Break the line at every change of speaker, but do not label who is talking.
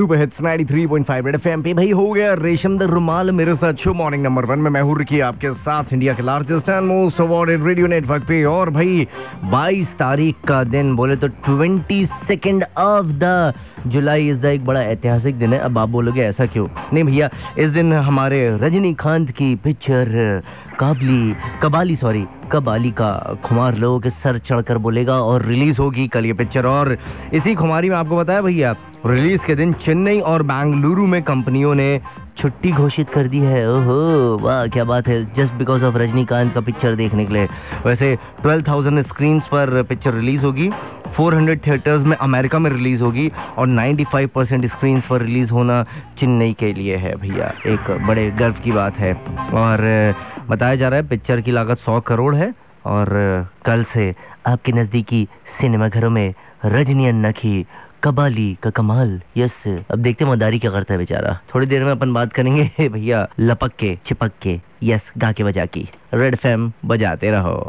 Super hits 93.5 red FM पे भाई हो गया रेशम द रुमाल मेरे साथ शो मॉर्निंग नंबर 1 में मैं हूं रिकी आपके साथ इंडिया के largest and most awarded radio network पे। और भाई 22 तारीख का दिन बोले तो 22 ऑफ द जुलाई इस एक बड़ा ऐतिहासिक दिन है। अब आप बोलोगे ऐसा क्यों? नहीं भैया, इस दिन हमारे रजनीकांत की पिक्चर कबाली का खुमार लोगों के सर चढ़कर बोलेगा और रिलीज होगी कल ये पिक्चर। और इसी खुमारी में आपको बताया भैया, रिलीज के दिन चेन्नई और बेंगलुरु में कंपनियों ने छुट्टी घोषित कर दी है। ओहो वाह क्या बात है, जस्ट बिकॉज ऑफ रजनीकांत का पिक्चर देखने के लिए। वैसे 12,000 स्क्रीन पर पिक्चर रिलीज होगी, 400 थिएटर्स में अमेरिका में रिलीज होगी और 95% स्क्रीन पर रिलीज होना चेन्नई के लिए है भैया, एक बड़े गर्व की बात है। और बताया जा रहा है पिक्चर की लागत 100 करोड़ है और कल से आपके नजदीकी सिनेमाघरों में रजनी अन्ना की कबाली का कमाल। यस, अब देखते मदारी क्या करता है बेचारा। थोड़ी देर में अपन बात करेंगे भैया लपक के चिपक के, यस गा के बजा की। रेड एफएम बजाते रहो।